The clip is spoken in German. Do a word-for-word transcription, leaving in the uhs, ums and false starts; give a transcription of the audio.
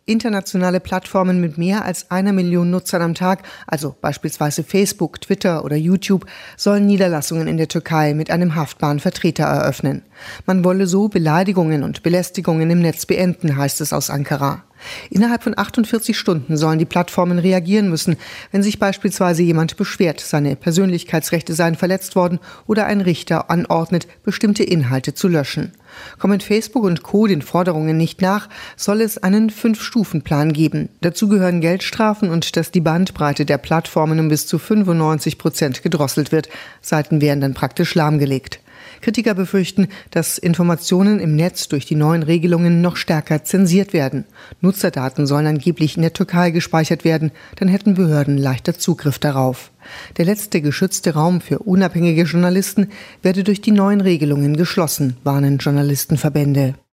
Internationale Plattformen mit mehr als einer Million Nutzern am Tag, also beispielsweise Facebook, Twitter oder YouTube, sollen Niederlassungen in der Türkei mit einem haftbaren Vertreter eröffnen. Man wolle so Beleidigungen und Belästigungen im Netz beenden, heißt es aus Ankara. Innerhalb von achtundvierzig Stunden sollen die Plattformen reagieren müssen, wenn sich beispielsweise jemand beschwert, seine Persönlichkeitsrechte seien verletzt worden oder ein Richter anordnet, bestimmte Inhalte zu löschen. Kommen Facebook und Co. den Forderungen nicht nach, soll es einen Fünf-Stufen-Plan geben. Dazu gehören Geldstrafen und dass die Bandbreite der Plattformen um bis zu fünfundneunzig Prozent gedrosselt wird. Seiten wären dann praktisch lahmgelegt. Kritiker befürchten, dass Informationen im Netz durch die neuen Regelungen noch stärker zensiert werden. Nutzerdaten sollen angeblich in der Türkei gespeichert werden, dann hätten Behörden leichter Zugriff darauf. Der letzte geschützte Raum für unabhängige Journalisten werde durch die neuen Regelungen geschlossen, warnen Journalistenverbände.